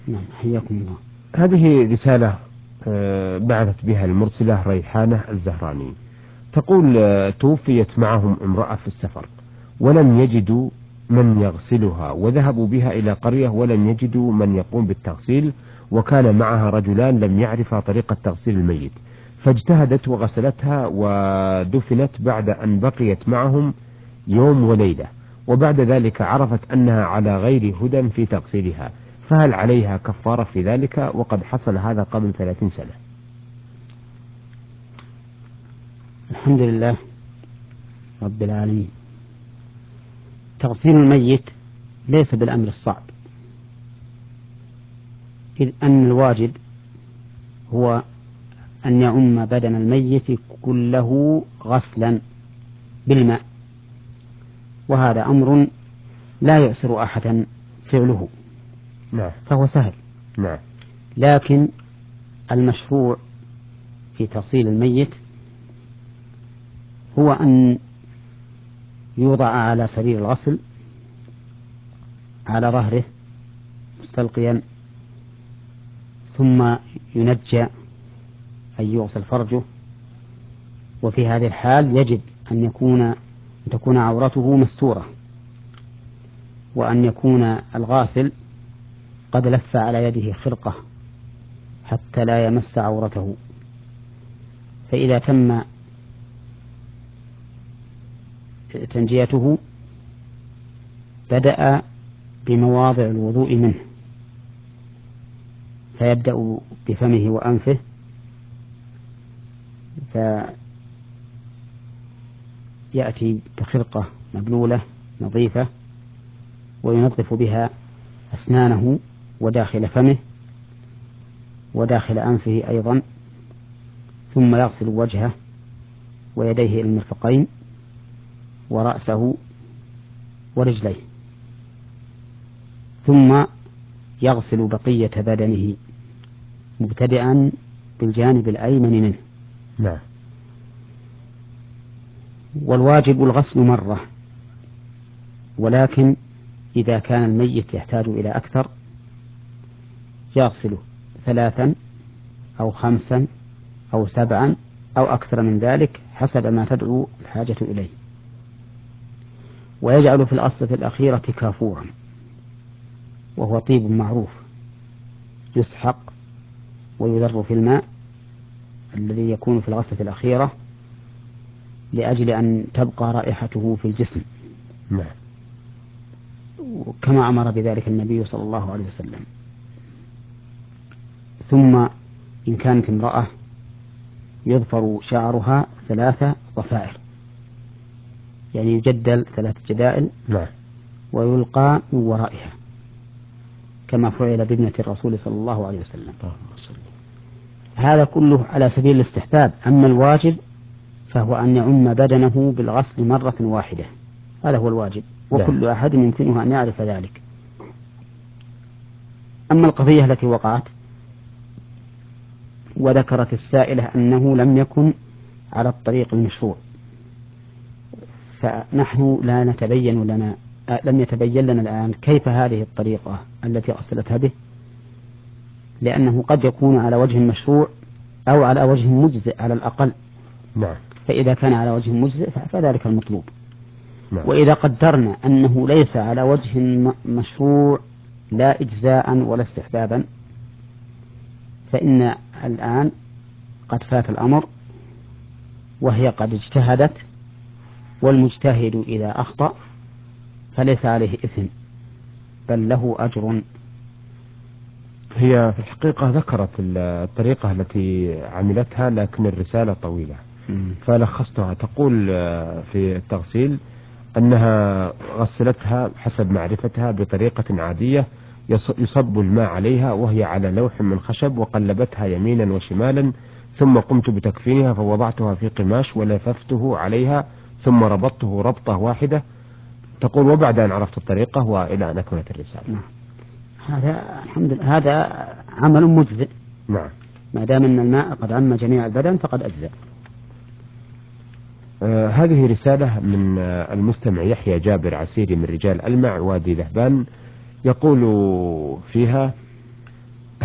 نعم حياكم الله. هذه رسالة بعثت بها المرسلة ريحانة الزهراني، تقول توفيت معهم امرأة في السفر ولم يجدوا من يغسلها، وذهبوا بها إلى قرية ولم يجدوا من يقوم بالتغسيل، وكان معها رجلان لم يعرفا طريقة تغسيل الميت، فاجتهدت وغسلتها ودفنت بعد أن بقيت معهم يوم وليلة، وبعد ذلك عرفت أنها على غير هدى في تغسيلها، فهل عليها كفارة في ذلك؟ وقد حصل هذا قبل 30 سنة. الحمد لله رب العالمين. تغسيل الميت ليس بالأمر الصعب، إذ أن الواجب هو أن يعم بدن الميت كله غسلا بالماء، وهذا أمر لا يؤسر أحدا فعله، نعم. فهو سهل. نعم. لكن المشروع في تغسيل الميت هو أن يوضع على سرير الغسل على ظهره مستلقيا، ثم ينجى أن يغسل فرجه، وفي هذه الحال يجب أن تكون عورته مستورة، وأن يكون الغاسل قد لف على يده خرقة حتى لا يمس عورته. فإذا تم تنجيته بدأ بمواضع الوضوء منه، فيبدأ بفمه وأنفه، فيأتي بخرقة مبلولة نظيفة وينظف بها أسنانه وداخل فمه وداخل أنفه أيضا، ثم يغسل وجهه ويديه إلى المرفقين ورأسه ورجليه، ثم يغسل بقية بدنه مبتدئا بالجانب الأيمن منه. نعم. والواجب الغسل مرة، ولكن إذا كان الميت يحتاج إلى أكثر يغسله 3 أو 5 أو 7 أو أكثر من ذلك حسب ما تدعو الحاجة إليه، ويجعل في الأصلة الأخيرة كافورا، وهو طيب معروف يسحق ويذر في الماء الذي يكون في الغسلة الأخيرة لأجل أن تبقى رائحته في الجسم. نعم. كما أمر بذلك النبي صلى الله عليه وسلم. ثم إن كانت امرأة يظفر شعرها 3 ضفائر، يعني يجدل 3 جدائل. نعم. ويلقى من ورائها كما فعل بابنة الرسول صلى الله عليه وسلم. هذا كله على سبيل الاستحباب. أما الواجب فهو أن يعم بدنه بالغسل مرة واحدة، هذا هو الواجب، وكل أحد يمكنه أن يعرف ذلك. أما القضية التي وقعت وذكرت السائلة أنه لم يكن على الطريق المشروع، فنحن لم يتبين لنا الآن كيف هذه الطريقة التي أرسلتها به، لأنه قد يكون على وجه مشروع أو على وجه مجزئ على الأقل. نعم. فإذا كان على وجه مجزئ فذلك المطلوب. نعم. وإذا قدرنا أنه ليس على وجه مشروع لا إجزاء ولا استحبابا، فإن الآن قد فات الأمر وهي قد اجتهدت، والمجتهد إذا أخطأ فليس عليه إثم بل له أجر. هي في الحقيقة ذكرت الطريقة التي عملتها، لكن الرسالة طويلة فلخصتها. تقول في التغسيل أنها غسلتها حسب معرفتها بطريقة عادية، يصب الماء عليها وهي على لوح من خشب، وقلبتها يمينا وشمالا، ثم قمت بتكفينها فوضعتها في قماش ولففته عليها ثم ربطته ربطة واحدة. تقول وبعد أن عرفت الطريقة وإلى أن أكملت الرسالة. هذا الحمد لله هذا عمل مجزئ. نعم. ما دام أن الماء قد عم جميع البدن فقد أجزأ. هذه رسالة من المستمع يحيى جابر عسيري من رجال ألمع وادي ذهبان، يقول فيها: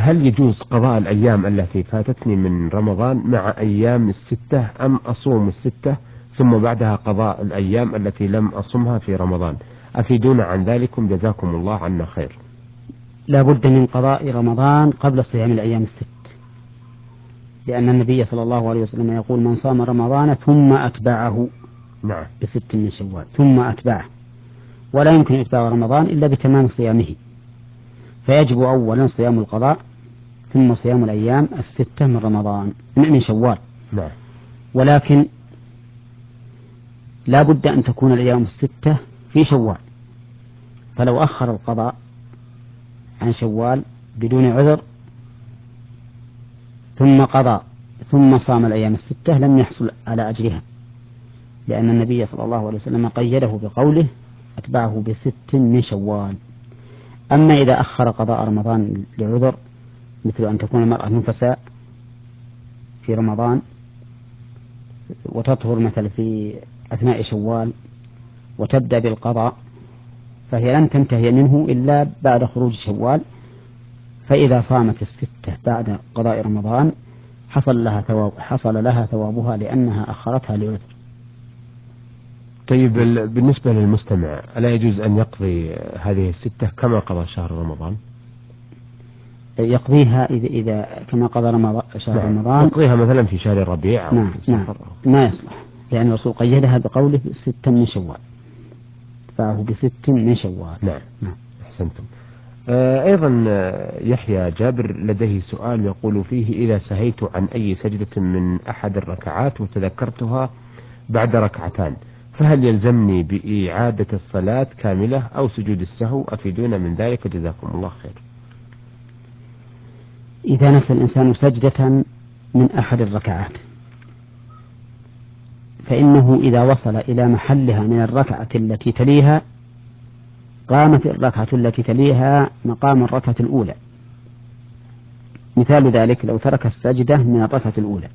هل يجوز قضاء الأيام التي فاتتني من رمضان مع أيام الستة، أم أصوم الستة ثم بعدها قضاء الأيام التي لم أصمها في رمضان؟ أفيدونا عن ذلكم جزاكم الله عنا خير. لا بد من قضاء رمضان قبل صيام الأيام الست، لأن النبي صلى الله عليه وسلم يقول: من صام رمضان ثم أتبعه نعم. بست من شوال، ثم أتبعه، ولا يمكن إتباع رمضان إلا بتمام صيامه، فيجب أولا صيام القضاء ثم صيام الأيام الستة من رمضان من شوال. نعم. ولكن لا بد أن تكون الأيام الستة في شوال، فلو أخر القضاء عن شوال بدون عذر ثم قضى ثم صام الأيام الستة لم يحصل على أجرها، لأن النبي صلى الله عليه وسلم قيده بقوله: أتبعه بست من شوال. أما إذا أخر قضاء رمضان لعذر، مثل أن تكون المرأة نفساء في رمضان وتطهر مثل في أثناء شوال وتبدأ بالقضاء، فهي لن تنتهي منه إلا بعد خروج شوال، فإذا صامت الستة بعد قضاء رمضان حصل لها ثوابها لأنها أخرتها لعذر. طيب، بالنسبة للمستمع، ألا يجوز أن يقضي هذه الستة كما قضى شهر رمضان؟ يقضيها إذا كما قضى شهر نعم. رمضان. يقضيها مثلا في شهر الربيع أو نعم في نعم، سفر ما يصلح، لأن الرسول قيدها بقوله ست من شوال، فهو بست من شوال. نعم. نعم. أحسنتم. أيضا يحيى جابر لديه سؤال يقول فيه: إذا سهيت عن أي سجدة من أحد الركعات وتذكرتها بعد ركعتان، فهل يلزمني بإعادة الصلاة كاملة أو سجود السهو؟ أفيدونا من ذلك جزاكم الله خير. إذا نسى الإنسان سجدة من أحد الركعات، فإنه إذا وصل إلى محلها من الركعة التي تليها قامت الركعة التي تليها مقام الركعة الأولى. مثال ذلك: لو ترك السجدة من الركعة الأولى،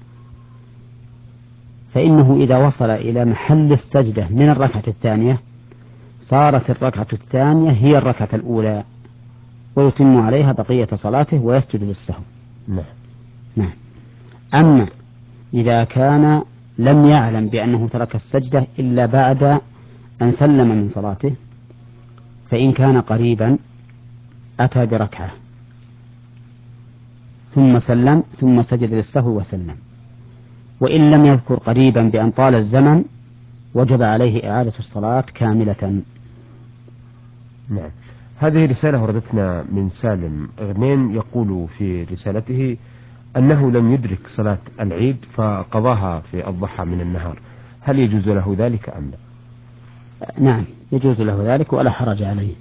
فإنه إذا وصل إلى محل السجدة من الركعة الثانية صارت الركعة الثانية هي الركعة الأولى، ويتم عليها بقية صلاته ويسجد للسهو. نعم. نعم. أما إذا كان لم يعلم بأنه ترك السجدة إلا بعد أن سلم من صلاته، فإن كان قريبا أتى بركعة ثم سلم ثم سجد للسهو وسلم، وإن لم يذكر قريبا بأن طال الزمن وجب عليه إعادة الصلاة كاملة. نعم. هذه رسالة وردتنا من سالم غنين، يقول في رسالته أنه لم يدرك صلاة العيد فقضاها في الضحى من النهار، هل يجوز له ذلك أم لا؟ نعم، يجوز له ذلك ولا حرج عليه.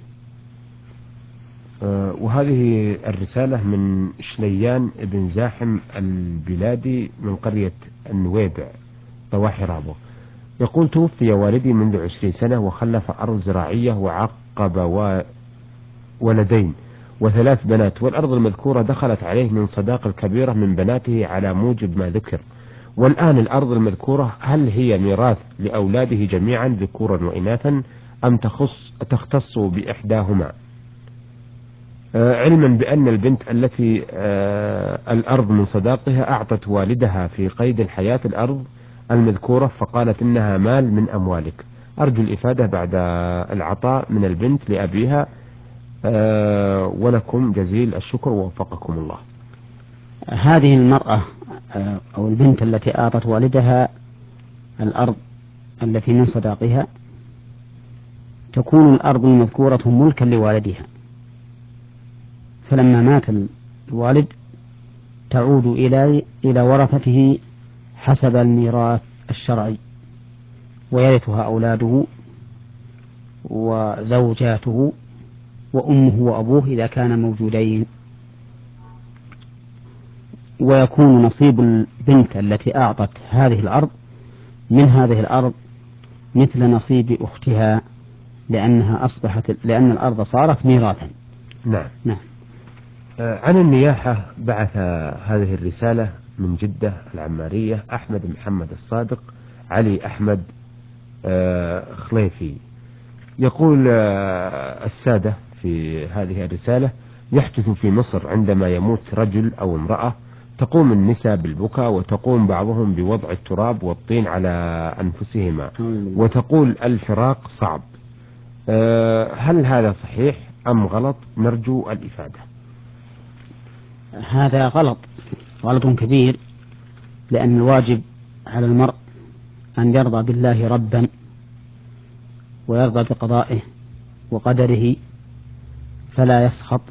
وهذه الرسالة من شليان بن زاحم البلادي من قرية النويبع ضواحي رابغ، يقول: توفي والدي منذ 20 سنة وخلف أرض زراعية وعقب ولدين وثلاث بنات، والأرض المذكورة دخلت عليه من صداقة الكبيرة من بناته على موجب ما ذكر، والآن الأرض المذكورة هل هي ميراث لأولاده جميعا ذكورا وإناثا أم تختص بإحداهما؟ علما بأن البنت التي الأرض من صداقها أعطت والدها في قيد الحياة الأرض المذكورة فقالت إنها مال من أموالك. أرجو الإفادة بعد العطاء من البنت لأبيها، ولكم جزيل الشكر ووفقكم الله. هذه المرأة أو البنت التي أعطت والدها الأرض التي من صداقها تكون الأرض المذكورة ملكا لوالدها، فلما مات الوالد تعود إلى ورثته حسب الميراث الشرعي، ويرثها أولاده وزوجاته وأمه وأبوه إذا كانا موجودين، ويكون نصيب البنت التي أعطت هذه الأرض من هذه الأرض مثل نصيب أختها، لأن الأرض صارت ميراثا. نعم. نعم. عن النياحة بعث هذه الرسالة من جدة العمارية أحمد محمد الصادق علي أحمد خليفي، يقول: السادة في هذه الرسالة يحدث في مصر عندما يموت رجل أو امرأة، تقوم النساء بالبكاء، وتقوم بعضهم بوضع التراب والطين على أنفسهما، وتقول الفراق صعب. هل هذا صحيح أم غلط؟ نرجو الإفادة. هذا غلط، غلط كبير، لأن الواجب على المرء أن يرضى بالله ربا، ويرضى بقضائه وقدره، فلا يسخط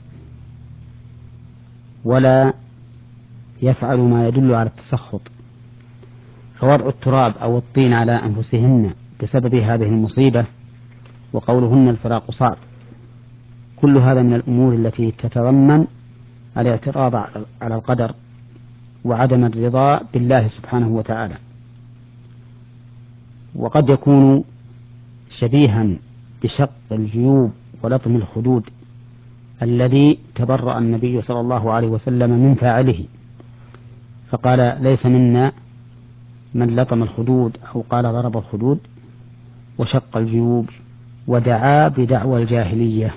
ولا يفعل ما يدل على التسخط. فوضع التراب أو الطين على أنفسهن بسبب هذه المصيبة، وقولهن الفراق صعب، كل هذا من الأمور التي تتضمن الاعتراض على القدر وعدم الرضا بالله سبحانه وتعالى. وقد يكون شبيها بشق الجيوب ولطم الخدود الذي تبرأ النبي صلى الله عليه وسلم من فاعله، فقال ليس منا من لطم الخدود، أو قال ضرب الخدود وشق الجيوب ودعا بدعوى الجاهلية.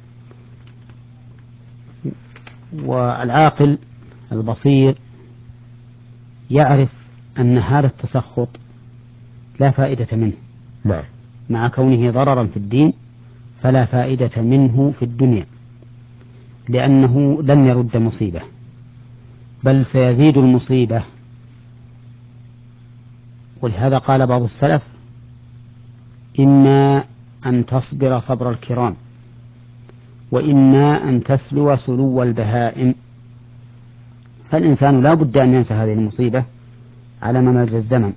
والعاقل البصير يعرف أن هذا التسخط لا فائدة منه، نعم، مع كونه ضررا في الدين فلا فائدة منه في الدنيا، لأنه لن يرد مصيبة، بل سيزيد المصيبة. ولهذا قال بعض السلف: إما أن تصبر صبر الكرام، وإما أن تسلو سلو البهائم. فالإنسان لا بد أن ينسى هذه المصيبة على ممر الزمن،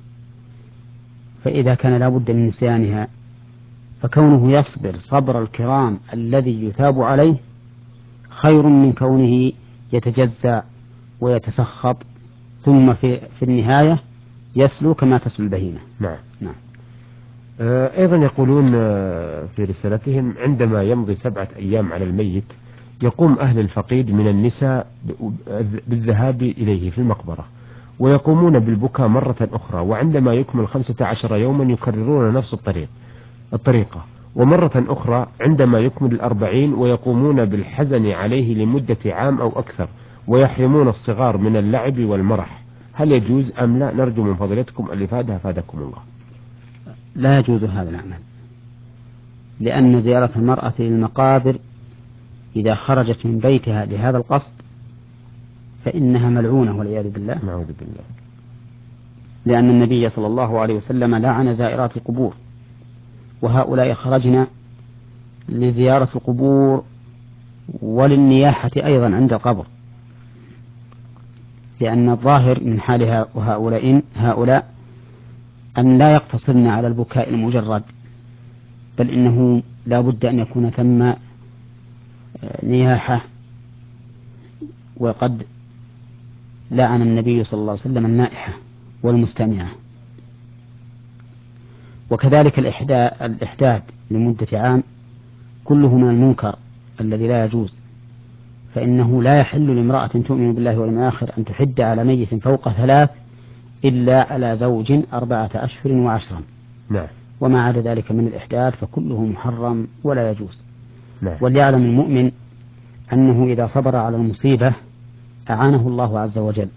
فإذا كان لا بد من نسيانها، فكونه يصبر صبر الكرام الذي يثاب عليه خير من كونه يتجزع ويتسخط ثم في النهاية يسلو كما تسلو البهيمة. نعم. نعم. أيضا يقولون في رسالتهم: عندما يمضي 7 أيام على الميت، يقوم أهل الفقيد من النساء بالذهاب إليه في المقبرة، ويقومون بالبكاء مرة أخرى، وعندما يكمل 15 يوما يكررون نفس الطريقة، ومرة أخرى عندما يكمل 40 ويقومون بالحزن عليه لمدة عام أو أكثر، ويحرمون الصغار من اللعب والمرح. هل يجوز أم لا؟ نرجو من فضيلتكم الإفادة، أفادكم الله. لا يجوز هذا العمل، لأن زيارة المرأة للمقابر إذا خرجت من بيتها لهذا القصد فإنها ملعونة والعياذ بالله. نعوذ بالله. لأن النبي صلى الله عليه وسلم لعن زائرات القبور، وهؤلاء خرجنا لزيارة القبور وللنياحة أيضا عند القبر، لأن الظاهر من حال هؤلاء أن لا يقتصرن على البكاء المجرد، بل إنه لا بد أن يكون ثم نياحة. وقد لعن النبي صلى الله عليه وسلم النائحة والمستمعة. وكذلك الإحداث لمدة عام كله من المنكر الذي لا يجوز، فإنه لا يحل لامرأة تؤمن بالله واليوم الآخر أن تحد على ميت فوق 3 إلا على زوج 4 أشهر و10. نعم. وما عدا ذلك من الإحداث فكله محرم ولا يجوز. نعم. وليعلم المؤمن أنه إذا صبر على المصيبة أعانه الله عز وجل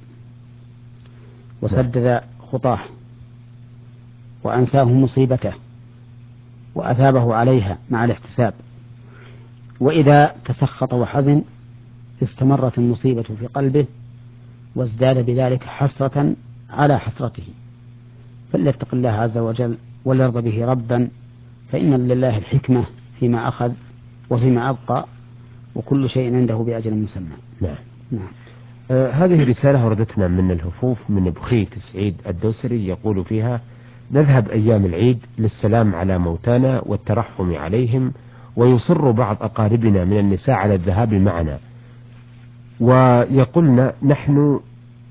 وسدد خطاه وأنساه مصيبته وأثابه عليها مع الاحتساب. وإذا تسخط وحزن استمرت المصيبة في قلبه وازداد بذلك حسرة على حسرته. فليتق الله عز وجل وليرضى به ربا، فإن لله الحكمة فيما أخذ وفيما أبقى، وكل شيء عنده بأجل مسمى. نعم. نعم. هذه رسالة وردتنا من الهفوف من بخيت سعيد الدوسري، يقول فيها: نذهب أيام العيد للسلام على موتانا والترحم عليهم، ويصر بعض أقاربنا من النساء على الذهاب معنا، ويقولن نحن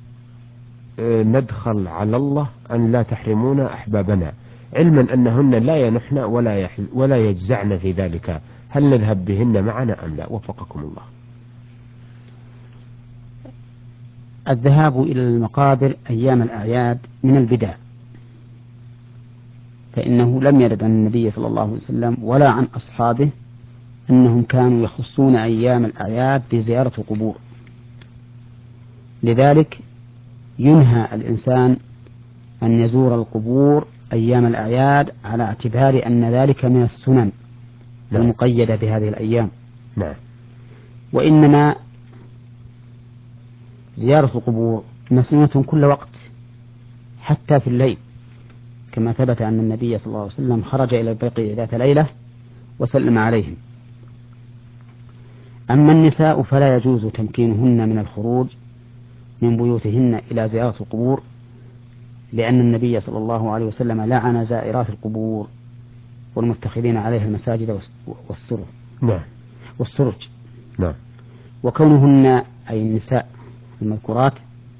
ندخل على الله أن لا تحرمونا أحبابنا، علما أنهن لا ينحن ولا يجزعن في ذلك. هل نذهب بهن معنا أم لا؟ وفقكم الله. الذهاب إلى المقابر أيام الأعياد من البدع، فإنه لم يرد عن النبي صلى الله عليه وسلم ولا عن أصحابه أنهم كانوا يخصون أيام الأعياد بزيارة القبور، لذلك ينهى الإنسان أن يزور القبور أيام الأعياد على اعتبار أن ذلك من السنن المقيدة بهذه الأيام. نعم. وإنما زيارة القبور مسنونة كل وقت حتى في الليل، كما ثبت أن النبي صلى الله عليه وسلم خرج إلى البقيع ذات ليلة وسلم عليهم. أما النساء فلا يجوز تمكينهن من الخروج من بيوتهن إلى زيارة القبور، لأن النبي صلى الله عليه وسلم لعن زائرات القبور والمتخذين عليها المساجد والسرج. نعم. وكونهن أي النساء المذكورات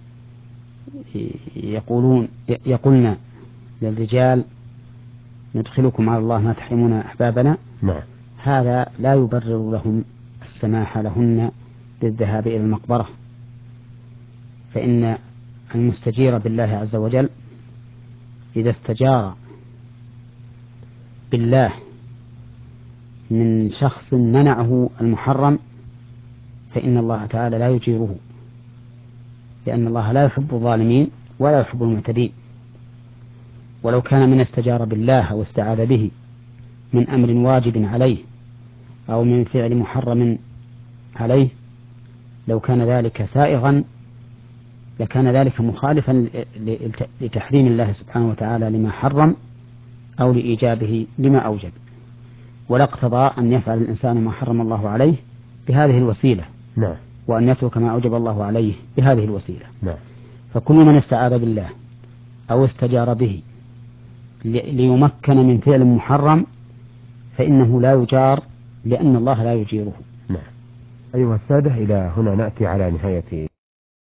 يقولن للرجال ندخلكم على الله ما تحرمون أحبابنا، نعم. هذا لا يبرر لهم السماح لهن بالذهاب إلى المقبرة، فإن المستجير بالله عز وجل إذا استجار بالله من شخص منعه المحرم فإن الله تعالى لا يجيره، لأن الله لا يحب الظالمين ولا يحب المعتدين. ولو كان من استجار بالله أو استعاذ به من أمر واجب عليه أو من فعل محرم عليه، لو كان ذلك سائغا لكان ذلك مخالفا لتحريم الله سبحانه وتعالى لما حرم أو لإيجابه لما أوجب، ولا اقتضى أن يفعل الإنسان ما حرم الله عليه بهذه الوسيلة. نعم. وأن يترك ما أوجب الله عليه بهذه الوسيلة. نعم. فكل من استعاذ بالله أو استجار به ليمكن من فعل محرم فإنه لا يجار، لأن الله لا يجيره. نعم. أيها السادة، إلى هنا نأتي على نهاية